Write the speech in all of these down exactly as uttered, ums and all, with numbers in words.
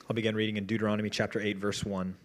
I'll begin reading in Deuteronomy chapter eight, verse one.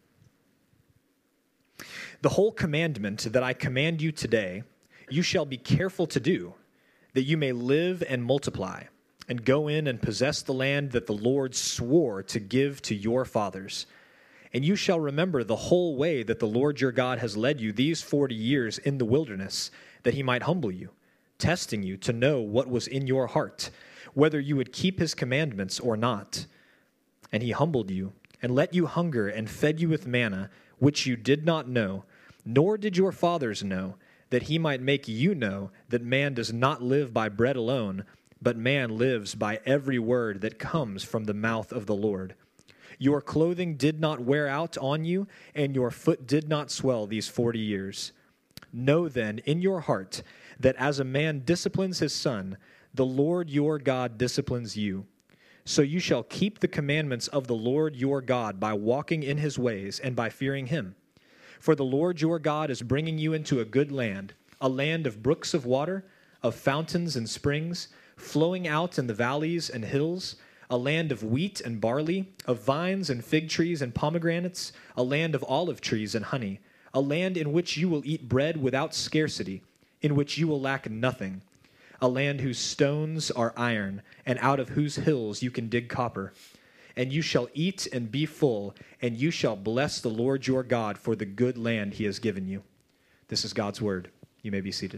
The whole commandment that I command you today, you shall be careful to do, that you may live and multiply, and go in and possess the land that the Lord swore to give to your fathers. And you shall remember the whole way that the Lord your God has led you these forty years in the wilderness, that he might humble you, testing you to know what was in your heart, whether you would keep his commandments or not. And he humbled you, and let you hunger, and fed you with manna, which you did not know, nor did your fathers know, that he might make you know that man does not live by bread alone, but man lives by every word that comes from the mouth of the Lord. Your clothing did not wear out on you, and your foot did not swell these forty years. Know then in your heart that as a man disciplines his son, the Lord your God disciplines you. So you shall keep the commandments of the Lord your God by walking in his ways and by fearing him. For the Lord your God is bringing you into a good land, a land of brooks of water, of fountains and springs, flowing out in the valleys and hills, a land of wheat and barley, of vines and fig trees and pomegranates, a land of olive trees and honey, a land in which you will eat bread without scarcity, in which you will lack nothing, a land whose stones are iron, and out of whose hills you can dig copper. And you shall eat and be full, and you shall bless the Lord your God for the good land he has given you. This is God's word. You may be seated.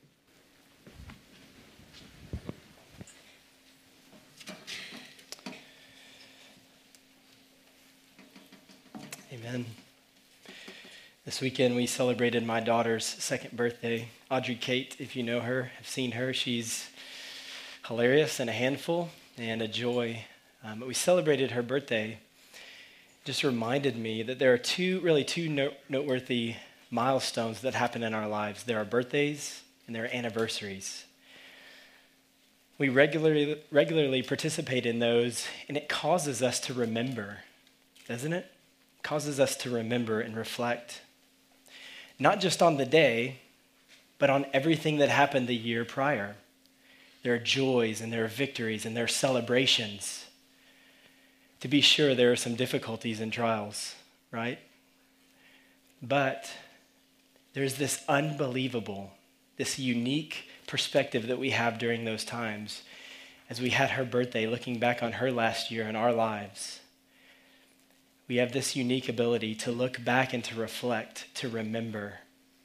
Amen. This weekend we celebrated my daughter's second birthday. Audrey Kate, if you know her, have seen her. She's hilarious and a handful and a joy. Um, but we celebrated her birthday. It just reminded me that there are two, really two note- noteworthy milestones that happen in our lives. There are birthdays and there are anniversaries. We regularly regularly participate in those, and it causes us to remember, doesn't it? It causes us to remember and reflect, not just on the day, but on everything that happened the year prior. There are joys and there are victories and there are celebrations. To be sure, there are some difficulties and trials, right? But there's this unbelievable, this unique perspective that we have during those times as we had her birthday, looking back on her last year in our lives. We have this unique ability to look back and to reflect, to remember.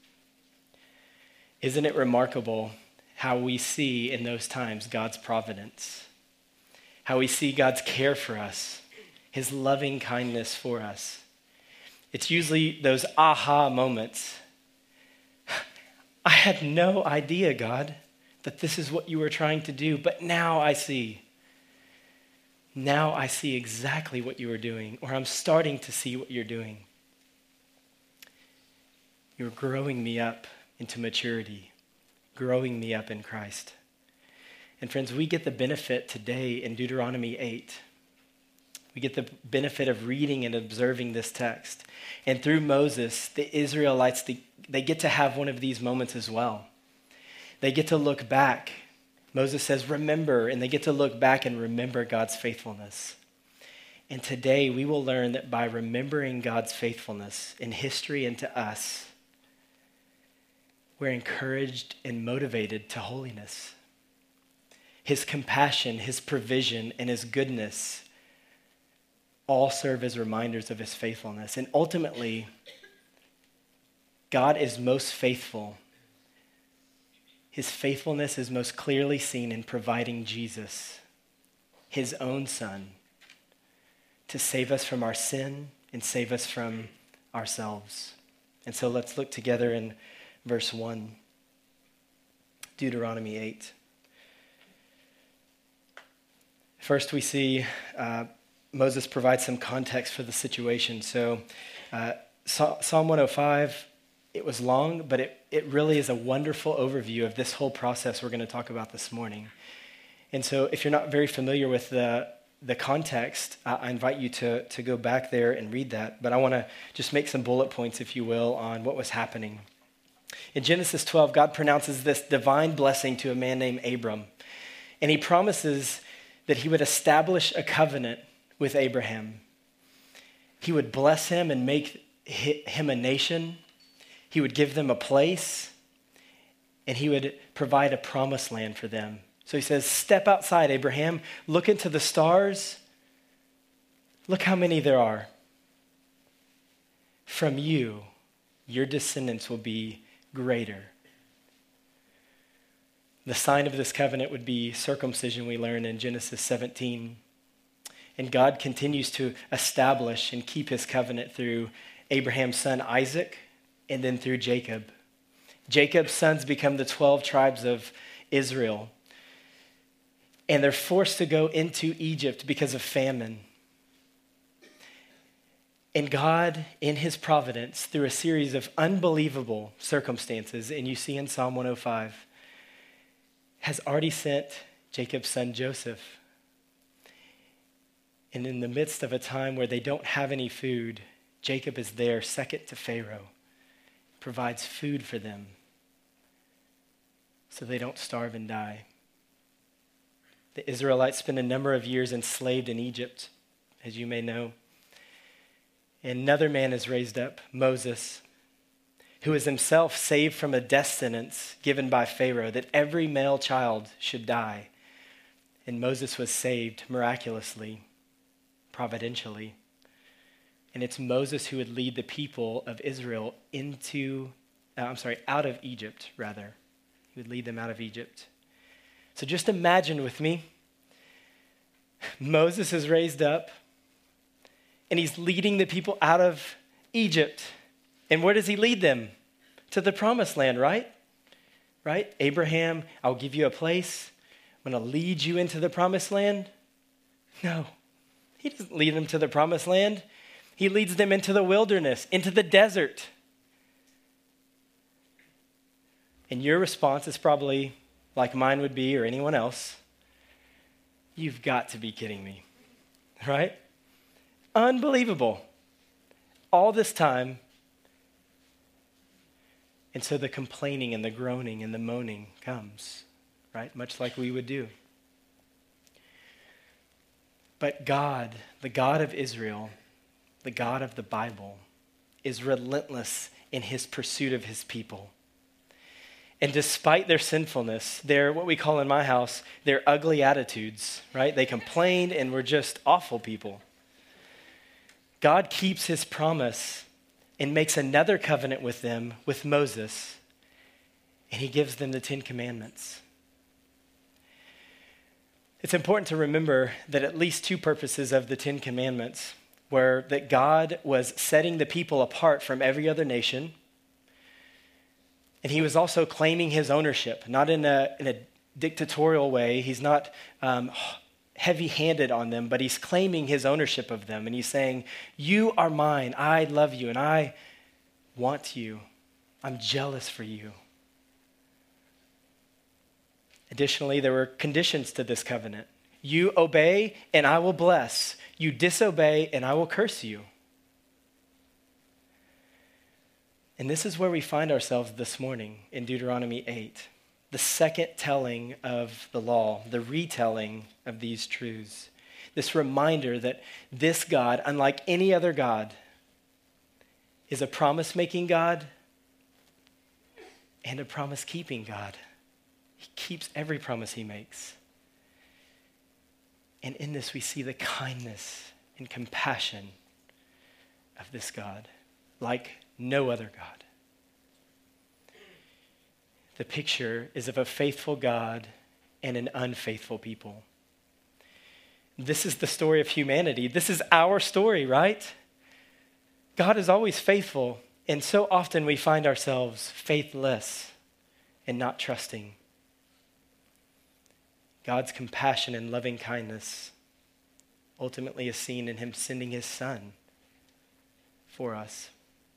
Isn't it remarkable how we see in those times God's providence, how we see God's care for us, his loving kindness for us? It's usually those aha moments. I had no idea, God, that this is what you were trying to do, but now I see. Now I see exactly what you were doing, or I'm starting to see what you're doing. You're growing me up into maturity, growing me up in Christ. And friends, we get the benefit today in Deuteronomy eight. We get the benefit of reading and observing this text. And through Moses, the Israelites, they, they get to have one of these moments as well. They get to look back. Moses says, remember, and they get to look back and remember God's faithfulness. And today we will learn that by remembering God's faithfulness in history and to us, we're encouraged and motivated to holiness. His compassion, his provision, and his goodness all serve as reminders of his faithfulness. And ultimately, God is most faithful. His faithfulness is most clearly seen in providing Jesus, his own son, to save us from our sin and save us from ourselves. And so let's look together in verse one, Deuteronomy eight. First, we see uh, Moses provides some context for the situation. So uh, Psalm one oh five, it was long, but it, it really is a wonderful overview of this whole process we're going to talk about this morning. And so if you're not very familiar with the, the context, uh, I invite you to, to go back there and read that. But I want to just make some bullet points, if you will, on what was happening. In Genesis twelve, God pronounces this divine blessing to a man named Abram. And he promises that he would establish a covenant with Abraham. He would bless him and make him a nation. He would give them a place, and he would provide a promised land for them. So he says, step outside, Abraham. Look into the stars. Look how many there are. From you, your descendants will be greater. The sign of this covenant would be circumcision, we learn in Genesis seventeen. And God continues to establish and keep his covenant through Abraham's son Isaac and then through Jacob. Jacob's sons become the twelve tribes of Israel. And they're forced to go into Egypt because of famine. And God, in his providence, through a series of unbelievable circumstances, and you see in Psalm one oh five, has already sent Jacob's son Joseph. And in the midst of a time where they don't have any food, Jacob is there, second to Pharaoh, provides food for them so they don't starve and die. The Israelites spent a number of years enslaved in Egypt, as you may know. Another man is raised up, Moses, who is himself saved from a death sentence given by Pharaoh that every male child should die. And Moses was saved miraculously, providentially. And it's Moses who would lead the people of Israel into, uh, I'm sorry, out of Egypt, rather. He would lead them out of Egypt. So just imagine with me, Moses is raised up, and he's leading the people out of Egypt. And where does he lead them? To the promised land, right? Right? Abraham, I'll give you a place. I'm going to lead you into the promised land. No, he doesn't lead them to the promised land. He leads them into the wilderness, into the desert. And your response is probably like mine would be or anyone else. You've got to be kidding me, right? Unbelievable. All this time. And so the complaining and the groaning and the moaning comes, right? Much like we would do. But God, the God of Israel, the God of the Bible, is relentless in his pursuit of his people. And despite their sinfulness, their, what we call in my house, their ugly attitudes, right? They complained and were just awful people. God keeps his promise and makes another covenant with them, with Moses, and he gives them the Ten Commandments. It's important to remember that at least two purposes of the Ten Commandments were that God was setting the people apart from every other nation, and he was also claiming his ownership, not in a, in a dictatorial way. He's not um, heavy-handed on them, but he's claiming his ownership of them. And he's saying, you are mine. I love you, and I want you. I'm jealous for you. Additionally, there were conditions to this covenant. You obey, and I will bless. You disobey, and I will curse you. And this is where we find ourselves this morning in Deuteronomy eight, the second telling of the law, the retelling of these truths. This reminder that this God, unlike any other God, is a promise-making God and a promise-keeping God. He keeps every promise he makes. And in this we see the kindness and compassion of this God, like no other God. The picture is of a faithful God and an unfaithful people. This is the story of humanity. This is our story, right? God is always faithful, and so often we find ourselves faithless and not trusting. God's compassion and loving kindness ultimately is seen in him sending his son for us.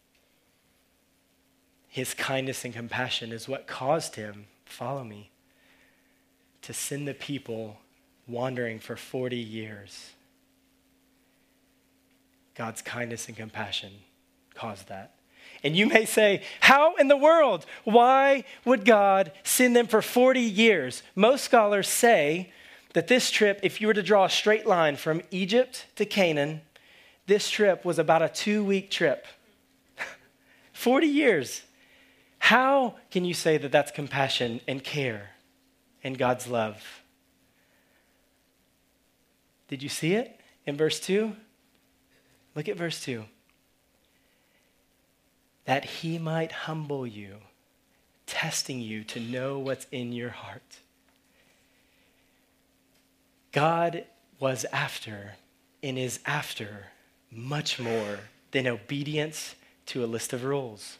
His kindness and compassion is what caused him, follow me, to send the people wandering for forty years. God's kindness and compassion caused that. And you may say, how in the world? Why would God send them for forty years? Most scholars say that this trip, if you were to draw a straight line from Egypt to Canaan, this trip was about a two-week trip. forty years. How can you say that that's compassion and care and God's love? Did you see it in verse two? Look at verse two. That he might humble you, testing you to know what's in your heart. God was after and is after much more than obedience to a list of rules.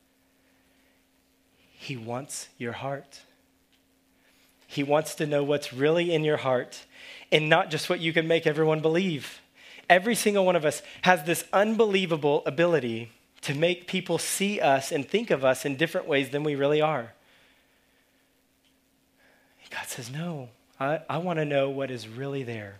He wants your heart. He wants to know what's really in your heart and not just what you can make everyone believe. Every single one of us has this unbelievable ability to make people see us and think of us in different ways than we really are. God says, no, I, I want to know what is really there.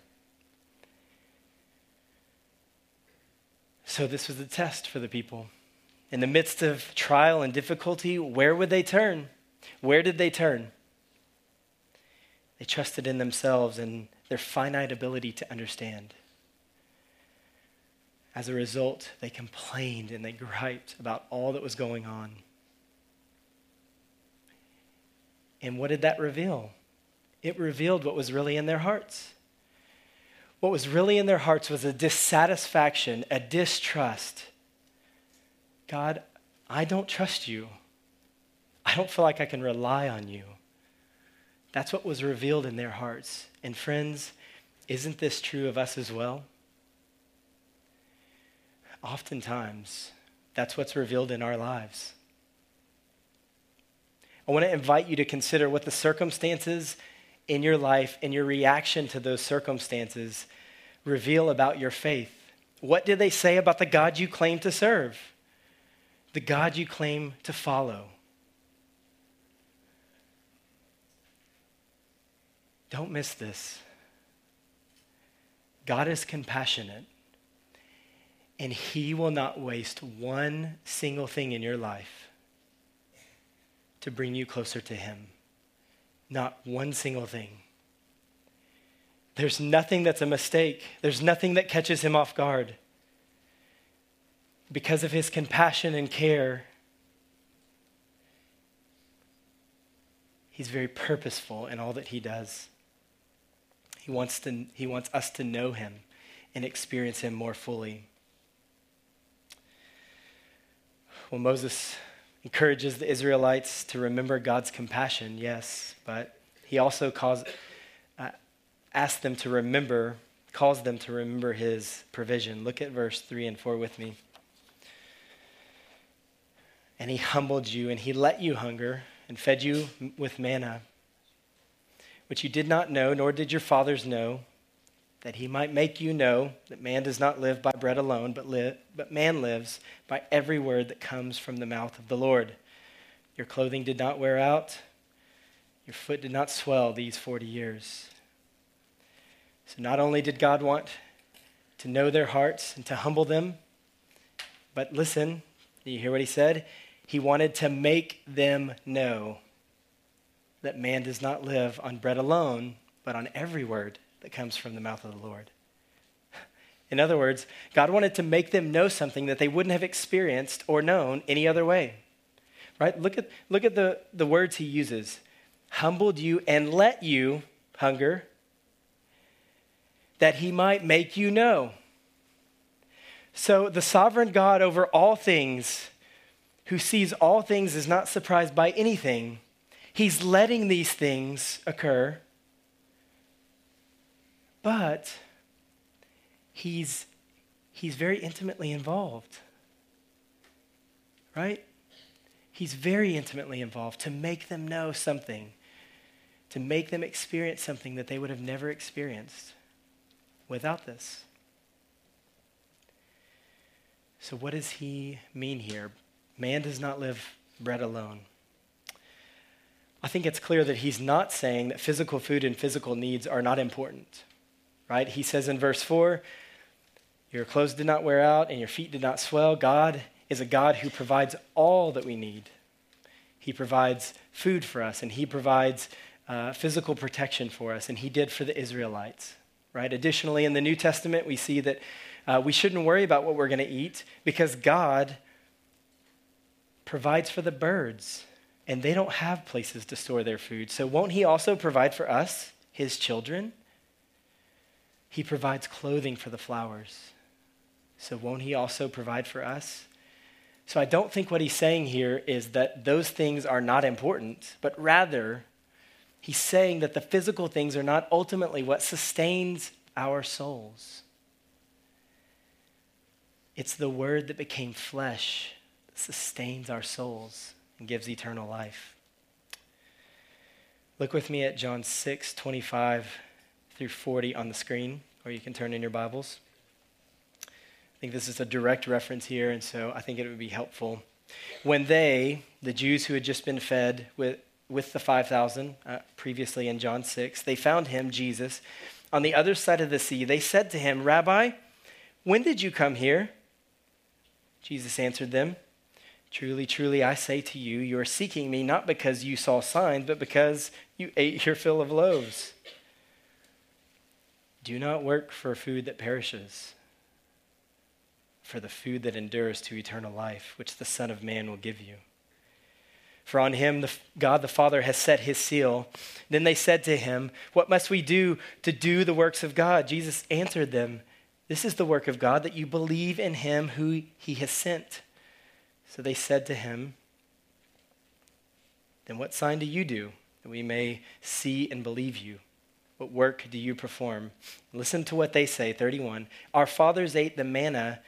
So this was the test for the people. In the midst of trial and difficulty, where would they turn? Where did they turn? They trusted in themselves and their finite ability to understand. As a result, they complained and they griped about all that was going on. And what did that reveal? It revealed what was really in their hearts. What was really in their hearts was a dissatisfaction, a distrust. God, I don't trust you. I don't feel like I can rely on you. That's what was revealed in their hearts. And friends, isn't this true of us as well? Oftentimes, that's what's revealed in our lives. I want to invite you to consider what the circumstances in your life and your reaction to those circumstances reveal about your faith. What did they say about the God you claim to serve? The God you claim to follow? Don't miss this. God is compassionate, and he will not waste one single thing in your life to bring you closer to him. Not one single thing. There's nothing that's a mistake. There's nothing that catches him off guard. Because of his compassion and care, he's very purposeful in all that he does. He wants to, he wants us to know him and experience him more fully. Well, Moses encourages the Israelites to remember God's compassion, yes, but he also calls, uh, asks them to remember, calls them to remember his provision. Look at verse three and four with me. And he humbled you, and he let you hunger, and fed you with manna, which you did not know, nor did your fathers know, that he might make you know that man does not live by bread alone, but, li- but man lives by every word that comes from the mouth of the Lord. Your clothing did not wear out, your foot did not swell these forty years. So not only did God want to know their hearts and to humble them, but listen, do you hear what he said? He wanted to make them know that man does not live on bread alone, but on every word that comes from the mouth of the Lord. In other words, God wanted to make them know something that they wouldn't have experienced or known any other way. Right? Look at, look at the, the words he uses. Humbled you and let you hunger, that he might make you know. So the sovereign God over all things, who sees all things, is not surprised by anything. He's letting these things occur, but he's, he's very intimately involved, right? He's very intimately involved to make them know something, to make them experience something that they would have never experienced without this. So what does he mean here? Man does not live bread alone. I think it's clear that he's not saying that physical food and physical needs are not important, right? He says in verse four, your clothes did not wear out and your feet did not swell. God is a God who provides all that we need. He provides food for us, and he provides uh, physical protection for us, and he did for the Israelites, right? Additionally, in the New Testament, we see that uh, we shouldn't worry about what we're going to eat because God provides for the birds, and they don't have places to store their food. So won't he also provide for us, his children? He provides clothing for the flowers. So won't he also provide for us? So I don't think what he's saying here is that those things are not important, but rather he's saying that the physical things are not ultimately what sustains our souls. It's the word that became flesh that sustains our souls and gives eternal life. Look with me at John six, twenty-five through forty on the screen, or you can turn in your Bibles. I think this is a direct reference here, and so I think it would be helpful. When they, the Jews who had just been fed with, with the five thousand, uh, previously in John six, they found him, Jesus, on the other side of the sea. They said to him, "Rabbi, when did you come here?" Jesus answered them, "Truly, truly, I say to you, you are seeking me not because you saw signs, but because you ate your fill of loaves. Do not work for food that perishes, for the food that endures to eternal life, which the Son of Man will give you. For on him the, God the Father has set his seal." Then they said to him, "What must we do to do the works of God?" Jesus answered them, "This is the work of God, that you believe in him who he has sent." So they said to him, "Then what sign do you do, that we may see and believe you? What work do you perform?" Listen to what they say, thirty-one. "Our fathers ate the manna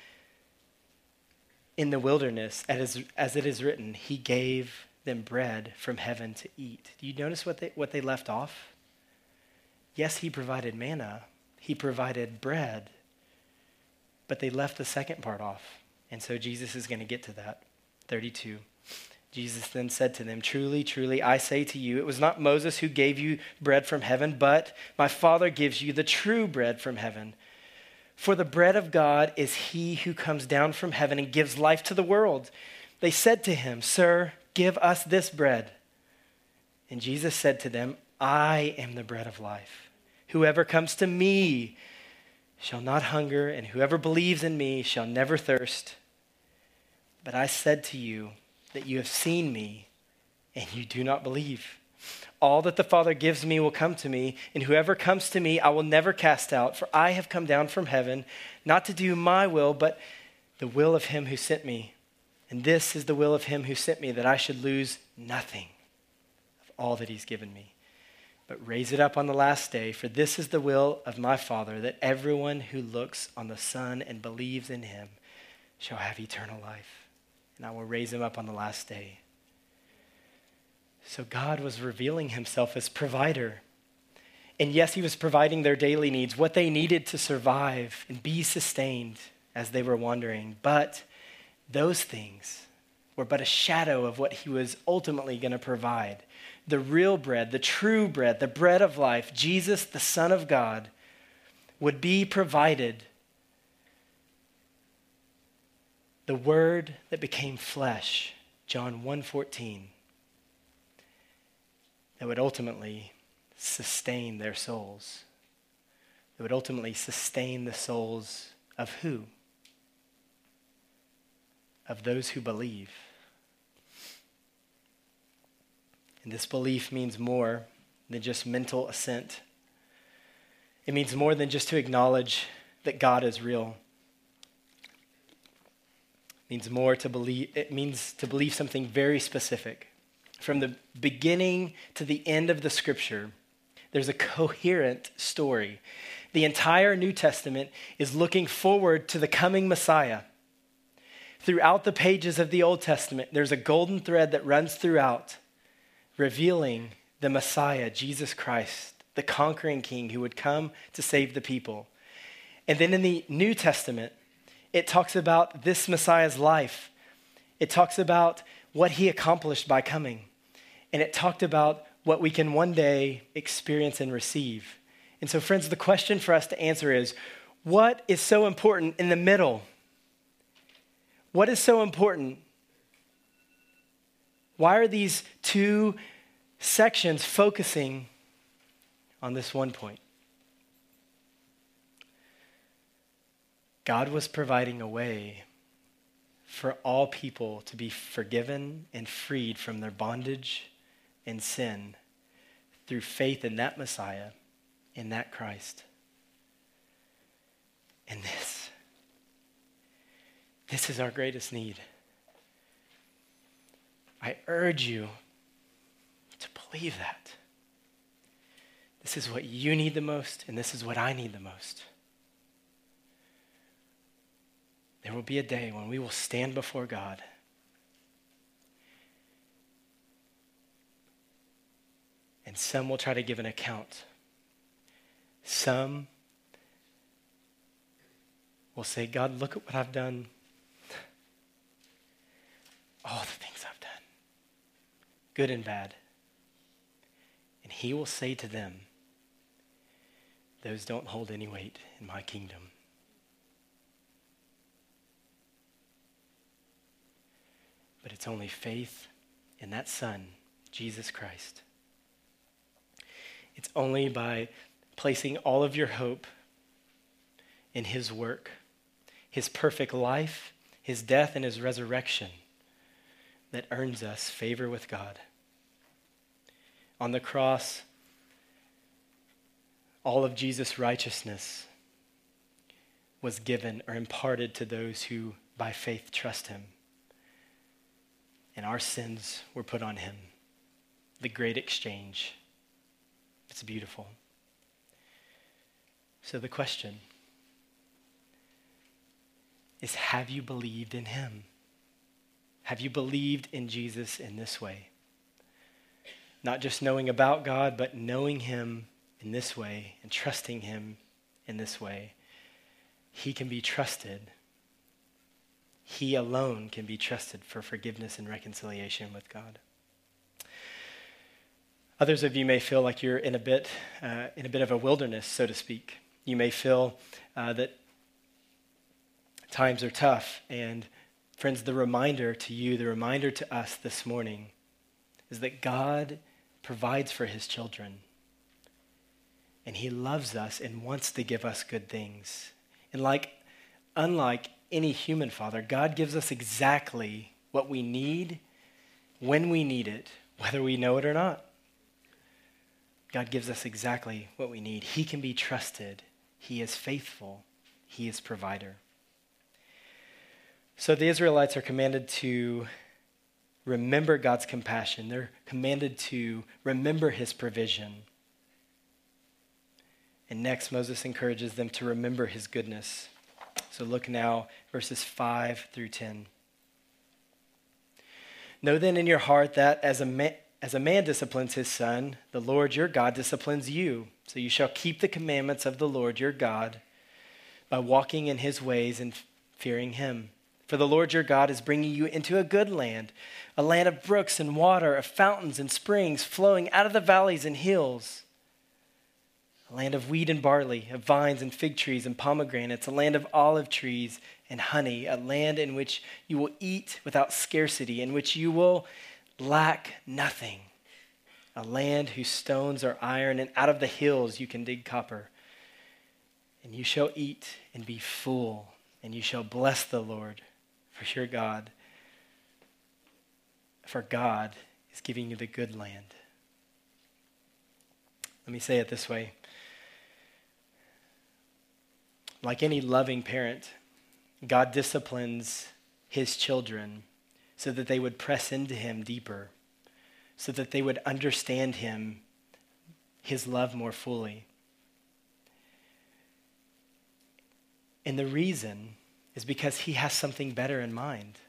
in the wilderness, as, as it is written, he gave them bread from heaven to eat." Do you notice what they, what they left off? Yes, he provided manna. He provided bread. But they left the second part off. And so Jesus is going to get to that. thirty-two. Jesus then said to them, "Truly, truly, I say to you, it was not Moses who gave you bread from heaven, but my Father gives you the true bread from heaven. For the bread of God is he who comes down from heaven and gives life to the world." They said to him, "Sir, give us this bread." And Jesus said to them, "I am the bread of life. Whoever comes to me shall not hunger, and whoever believes in me shall never thirst. But I said to you that you have seen me, and you do not believe. All that the Father gives me will come to me, and whoever comes to me I will never cast out, for I have come down from heaven, not to do my will, but the will of him who sent me. And this is the will of him who sent me, that I should lose nothing of all that he's given me, but raise it up on the last day. For this is the will of my Father, that everyone who looks on the Son and believes in him shall have eternal life, and I will raise him up on the last day." So God was revealing himself as provider. And yes, he was providing their daily needs, what they needed to survive and be sustained as they were wandering. But those things were but a shadow of what he was ultimately going to provide. The real bread, the true bread, the bread of life, Jesus, the Son of God, would be provided. The word that became flesh, John one fourteen, that would ultimately sustain their souls. That would ultimately sustain the souls of who? Of those who believe. And this belief means more than just mental assent. It means more than just to acknowledge that God is real. It means more to believe, it means to believe something very specific. From the beginning to the end of the scripture, there's a coherent story. The entire New Testament is looking forward to the coming Messiah. Throughout the pages of the Old Testament, there's a golden thread that runs throughout, revealing the Messiah, Jesus Christ, the conquering king who would come to save the people. And then in the New Testament, it talks about this Messiah's life. It talks about what he accomplished by coming. And it talked about what we can one day experience and receive. And so, friends, the question for us to answer is, what is so important in the middle? What is so important? Why are these two sections focusing on this one point. God was providing a way for all people to be forgiven and freed from their bondage and sin through faith in that Messiah, in that Christ. And this, this is our greatest need. I urge you to believe that. This is what you need the most, and this is what I need the most. There will be a day when we will stand before God and some will try to give an account. Some will say, God, look at what I've done. All the things I've done, good and bad. And he will say to them, those don't hold any weight in my kingdom. But it's only faith in that Son, Jesus Christ. It's only by placing all of your hope in his work, his perfect life, his death, and his resurrection that earns us favor with God. On the cross, all of Jesus' righteousness was given or imparted to those who by faith trust him. And our sins were put on him. The great exchange. It's beautiful. So the question is, have you believed in him? Have you believed in Jesus in this way? Not just knowing about God, but knowing him in this way and trusting him in this way. He can be trusted. He alone can be trusted for forgiveness and reconciliation with God. Others of you may feel like you're in a bit, uh, in a bit of a wilderness, so to speak. You may feel uh, that times are tough. And friends, the reminder to you, the reminder to us this morning is that God provides for his children. And he loves us and wants to give us good things. And like, unlike any human father, God gives us exactly what we need when we need it, whether we know it or not. God gives us exactly what we need. He can be trusted. He is faithful. He is provider. So the Israelites are commanded to remember God's compassion. They're commanded to remember his provision. And next, Moses encourages them to remember his goodness. So look now, verses five through ten. Know then in your heart that as a man, as a man disciplines his son, the Lord your God disciplines you. So you shall keep the commandments of the Lord your God by walking in his ways and fearing him. For the Lord your God is bringing you into a good land, a land of brooks and water, of fountains and springs flowing out of the valleys and hills. A land of wheat and barley, of vines and fig trees and pomegranates, a land of olive trees and honey, a land in which you will eat without scarcity, in which you will lack nothing. A land whose stones are iron, and out of the hills you can dig copper. And you shall eat and be full, and you shall bless the Lord for your God. For God is giving you the good land. Let me say it this way. Like any loving parent, God disciplines his children so that they would press into him deeper, so that they would understand him, his love more fully. And the reason is because he has something better in mind.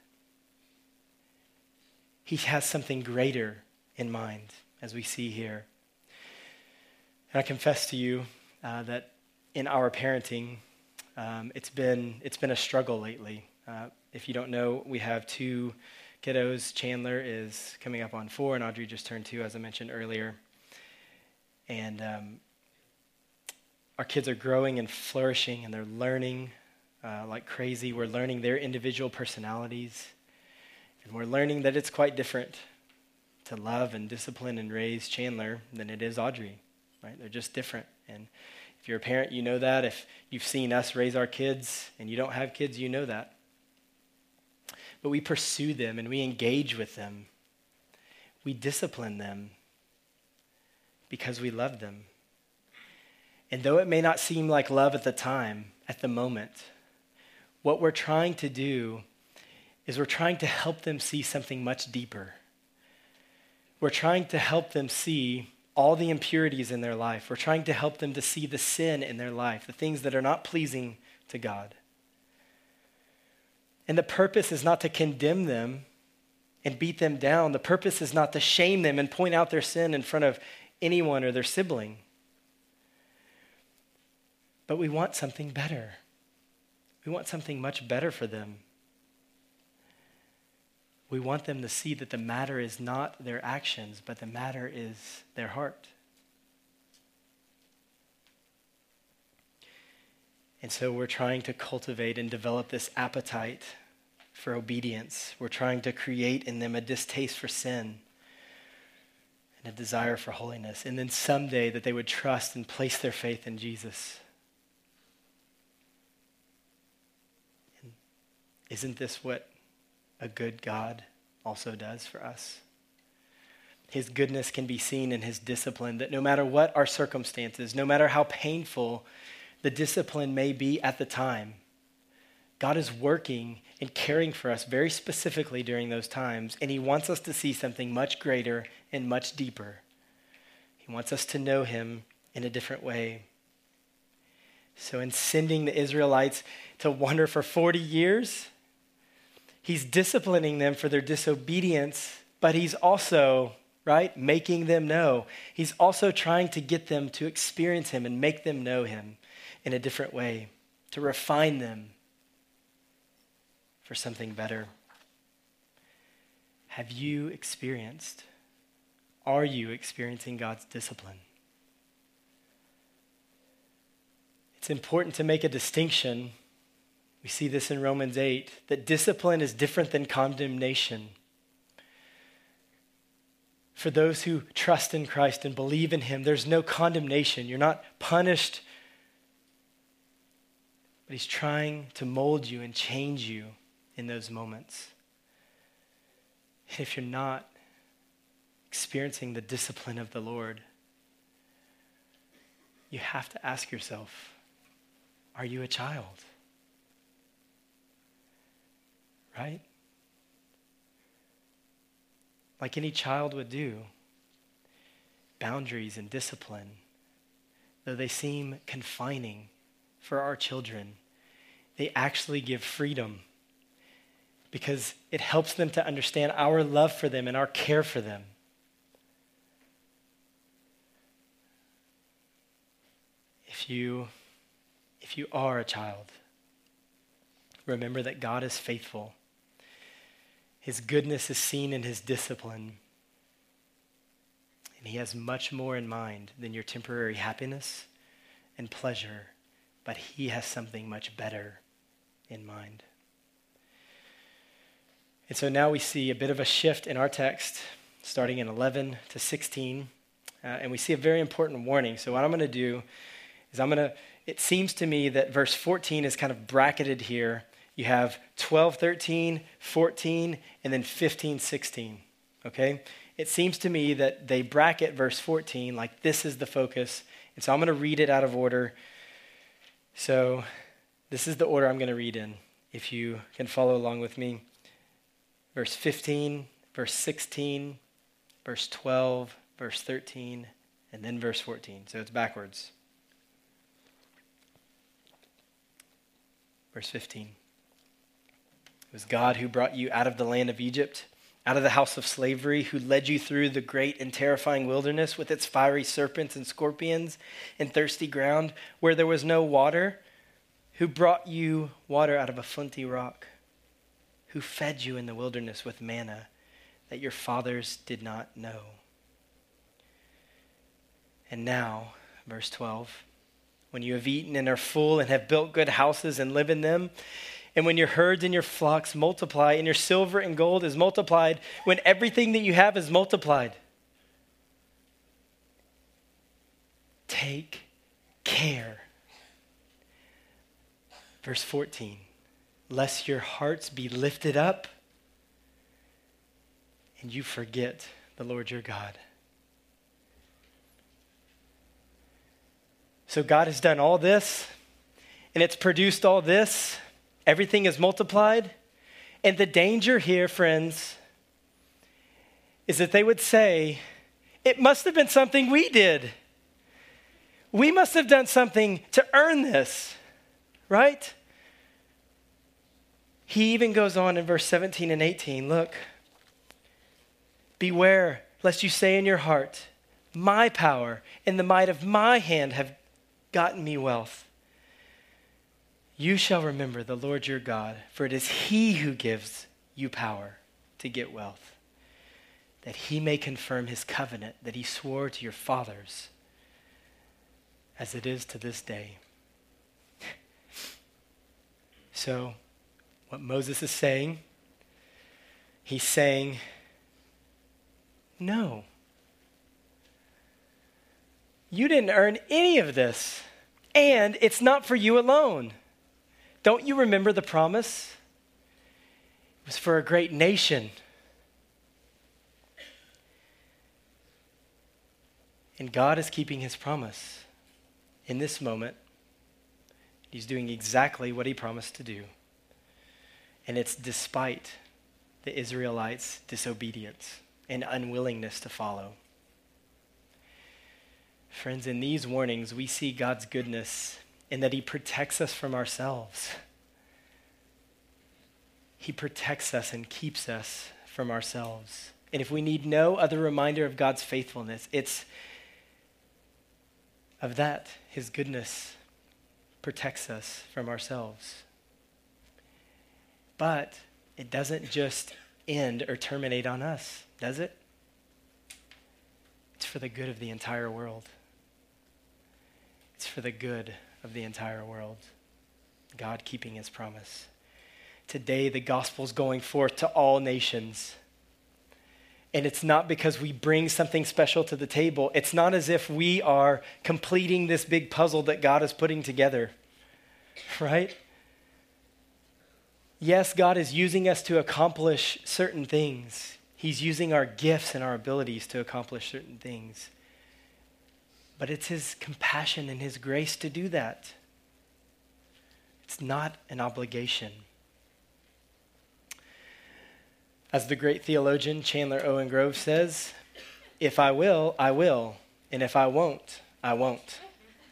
He has something greater in mind, as we see here. And I confess to you uh, that in our parenting, um, it's been it's been a struggle lately. Uh, if you don't know, we have two kiddos. Chandler is coming up on four, and Audrey just turned two, as I mentioned earlier. And um, our kids are growing and flourishing, and they're learning uh, like crazy. We're learning their individual personalities, and we're learning that it's quite different to love and discipline and raise Chandler than it is Audrey, right? They're just different. And if you're a parent, you know that. If you've seen us raise our kids and you don't have kids, you know that. But we pursue them and we engage with them. We discipline them because we love them. And though it may not seem like love at the time, at the moment, what we're trying to do is we're trying to help them see something much deeper. We're trying to help them see all the impurities in their life. We're trying to help them to see the sin in their life, the things that are not pleasing to God. And the purpose is not to condemn them and beat them down. The purpose is not to shame them and point out their sin in front of anyone or their sibling. But we want something better. We want something much better for them. We want them to see that the matter is not their actions, but the matter is their heart. And so we're trying to cultivate and develop this appetite for obedience. We're trying to create in them a distaste for sin and a desire for holiness. And then someday that they would trust and place their faith in Jesus. And isn't this what a good God also does for us? His goodness can be seen in his discipline, that no matter what our circumstances, no matter how painful the discipline may be at the time, God is working and caring for us very specifically during those times, and he wants us to see something much greater and much deeper. He wants us to know him in a different way. So in sending the Israelites to wander for forty years, he's disciplining them for their disobedience, but he's also, right, making them know. He's also trying to get them to experience him and make them know him in a different way, to refine them for something better. Have you experienced, are you experiencing God's discipline? It's important to make a distinction. We see this in Romans eight, that discipline is different than condemnation. For those who trust in Christ and believe in him, there's no condemnation. You're not punished, but he's trying to mold you and change you in those moments. And if you're not experiencing the discipline of the Lord, you have to ask yourself, are you a child? Right? Like any child would do, boundaries and discipline, though they seem confining for our children, they actually give freedom because it helps them to understand our love for them and our care for them. If you, if you are a child, remember that God is faithful. His goodness is seen in his discipline. And he has much more in mind than your temporary happiness and pleasure, but he has something much better in mind. And so now we see a bit of a shift in our text, starting in eleven to sixteen, uh, and we see a very important warning. So what I'm going to do is I'm going to, it seems to me that verse fourteen is kind of bracketed here. You have twelve, thirteen, fourteen, and then fifteen, sixteen, okay? It seems to me that they bracket verse fourteen like this is the focus, and so I'm going to read it out of order. So this is the order I'm going to read in, if you can follow along with me. Verse fifteen, verse sixteen, verse twelve, verse thirteen, and then verse fourteen. So it's backwards. Verse fifteen. It was God who brought you out of the land of Egypt, out of the house of slavery, who led you through the great and terrifying wilderness with its fiery serpents and scorpions and thirsty ground where there was no water, who brought you water out of a flinty rock, who fed you in the wilderness with manna that your fathers did not know. And now, verse twelve, when you have eaten and are full and have built good houses and live in them, and when your herds and your flocks multiply, and your silver and gold is multiplied, when everything that you have is multiplied. Take care. Verse fourteen, lest your hearts be lifted up and you forget the Lord your God. So God has done all this, and it's produced all this. Everything is multiplied. And the danger here, friends, is that they would say, it must have been something we did. We must have done something to earn this, right? He even goes on in verse seventeen and eighteen, look, beware lest you say in your heart, my power and the might of my hand have gotten me wealth. You shall remember the Lord your God, for it is he who gives you power to get wealth, that he may confirm his covenant that he swore to your fathers, as it is to this day. So, what Moses is saying, he's saying, no. You didn't earn any of this, and it's not for you alone. Don't you remember the promise? It was for a great nation. And God is keeping his promise. In this moment, he's doing exactly what he promised to do. And it's despite the Israelites' disobedience and unwillingness to follow. Friends, in these warnings, we see God's goodness in that he protects us from ourselves. He protects us and keeps us from ourselves. And if we need no other reminder of God's faithfulness, it's of that, his goodness protects us from ourselves. But it doesn't just end or terminate on us, does it? It's for the good of the entire world. It's for the good of the entire world. God keeping his promise. Today, the gospel's going forth to all nations. And it's not because we bring something special to the table. It's not as if we are completing this big puzzle that God is putting together, right? Yes, God is using us to accomplish certain things. He's using our gifts and our abilities to accomplish certain things. But it's his compassion and his grace to do that. It's not an obligation. As the great theologian Chandler Owen Grove says, if I will, I will. And if I won't, I won't.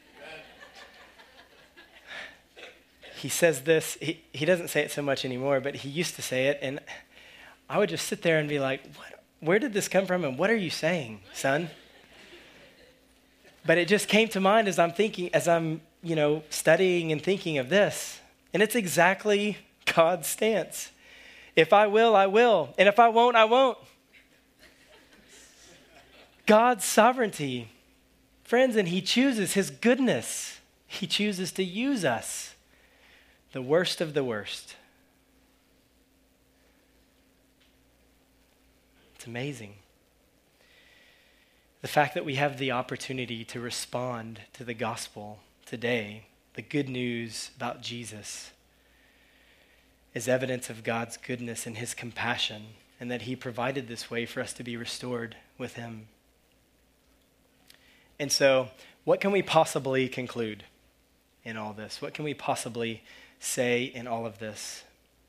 He says this, he, he doesn't say it so much anymore, but he used to say it. And I would just sit there and be like, what, where did this come from? And what are you saying, son? But it just came to mind as I'm thinking, as I'm, you know, studying and thinking of this. And it's exactly God's stance. If I will, I will. And if I won't, I won't. God's sovereignty. Friends, and he chooses his goodness. He chooses to use us, the worst of the worst. It's amazing. The fact that we have the opportunity to respond to the gospel today, the good news about Jesus, is evidence of God's goodness and his compassion, and that he provided this way for us to be restored with him. And so, what can we possibly conclude in all this? What can we possibly say in all of this?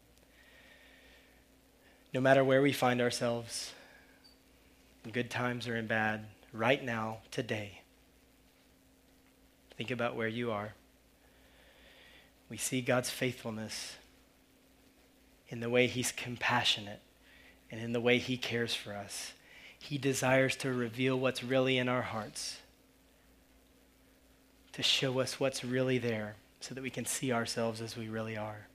No matter where we find ourselves, in good times or in bad, right now, today, think about where you are. We see God's faithfulness in the way he's compassionate and in the way he cares for us. He desires to reveal what's really in our hearts, to show us what's really there so that we can see ourselves as we really are.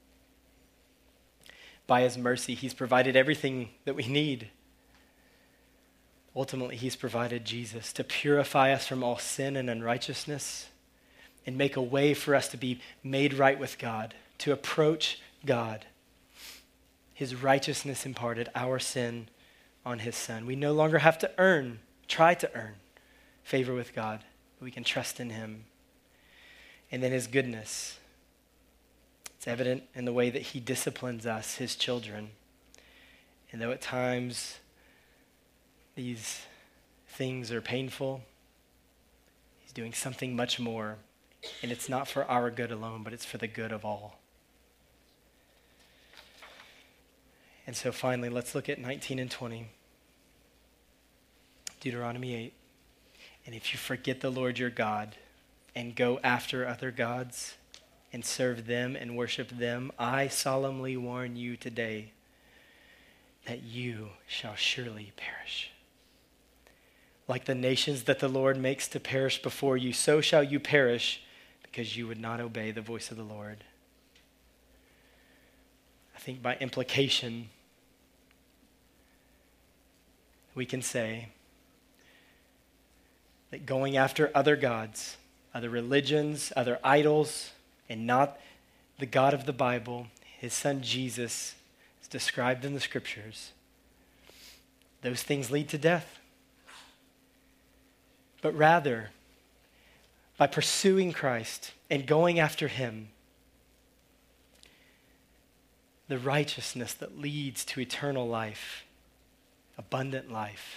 By his mercy, he's provided everything that we need. Ultimately, he's provided Jesus to purify us from all sin and unrighteousness and make a way for us to be made right with God. to approach God. His righteousness imparted, our sin on his Son. We no longer have to earn, try to earn favor with God. We can trust in him. And then his goodness. It's evident in the way that he disciplines us, his children. And though at times these things are painful, he's doing something much more. And it's not for our good alone, but it's for the good of all. And so finally, let's look at nineteen and twenty. Deuteronomy eight. And if you forget the Lord your God and go after other gods and serve them and worship them, I solemnly warn you today that you shall surely perish. Like the nations that the Lord makes to perish before you, so shall you perish because you would not obey the voice of the Lord. I think by implication, we can say that going after other gods, other religions, other idols, and not the God of the Bible, his son Jesus, is described in the scriptures, those things lead to death. But rather, by pursuing Christ and going after him, the righteousness that leads to eternal life, abundant life,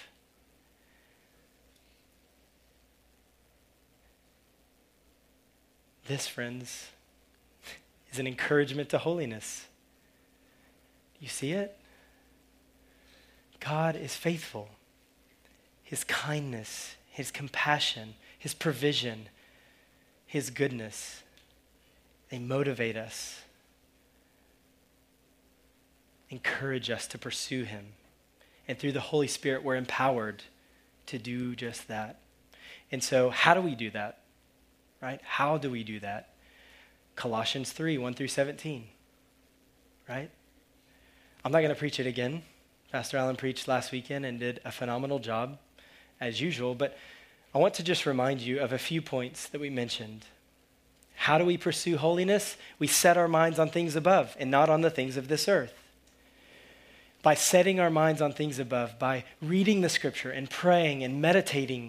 this, friends, is an encouragement to holiness. You see it? God is faithful. His kindness, his compassion, his provision, his goodness, they motivate us, encourage us to pursue him. And through the Holy Spirit, we're empowered to do just that. And so how do we do that? Right? How do we do that? Colossians three, one through seventeen. Right? I'm not going to preach it again. Pastor Allen preached last weekend and did a phenomenal job, as usual. But I want to just remind you of a few points that we mentioned. How do we pursue holiness? We set our minds on things above and not on the things of this earth. By setting our minds on things above, by reading the scripture and praying and meditating,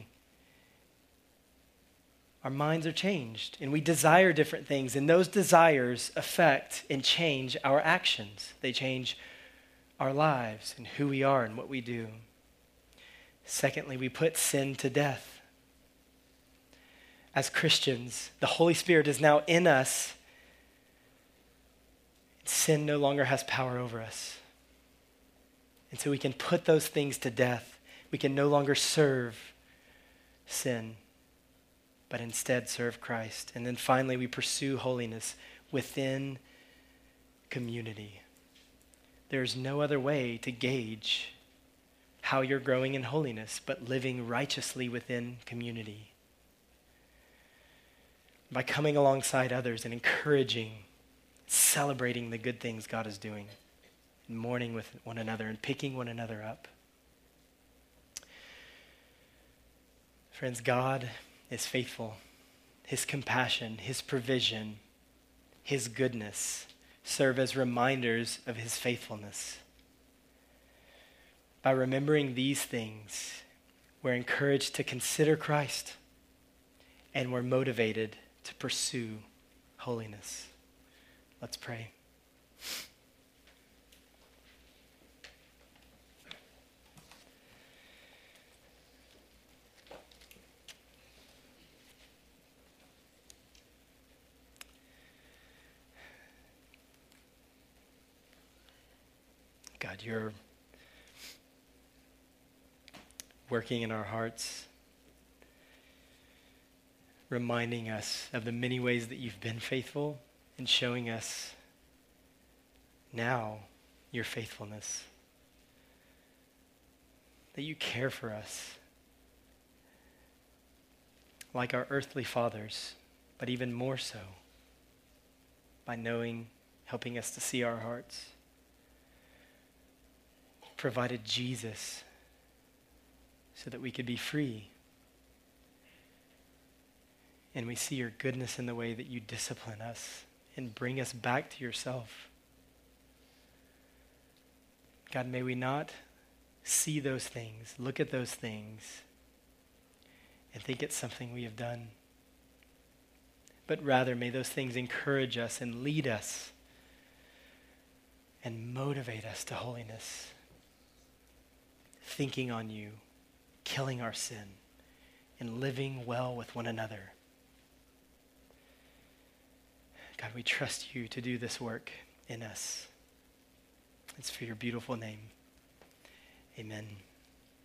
our minds are changed and we desire different things, and those desires affect and change our actions. They change our lives and who we are and what we do. Secondly, we put sin to death. As Christians, the Holy Spirit is now in us. Sin no longer has power over us. And so we can put those things to death. We can no longer serve sin, but instead serve Christ. And then finally, we pursue holiness within community. There's no other way to gauge how you're growing in holiness but living righteously within community. By coming alongside others and encouraging, celebrating the good things God is doing, and mourning with one another and picking one another up. Friends, God is faithful. His compassion, his provision, his goodness serve as reminders of his faithfulness. By remembering these things, we're encouraged to consider Christ, and we're motivated to pursue holiness. Let's pray. God, you're working in our hearts, reminding us of the many ways that you've been faithful and showing us now your faithfulness, that you care for us like our earthly fathers, but even more so by knowing, helping us to see our hearts. Provided Jesus so that we could be free. And we see your goodness in the way that you discipline us and bring us back to yourself. God, may we not see those things, look at those things, and think it's something we have done. But rather, may those things encourage us and lead us and motivate us to holiness. Thinking on you, killing our sin, and living well with one another. God, we trust you to do this work in us. It's for your beautiful name. Amen.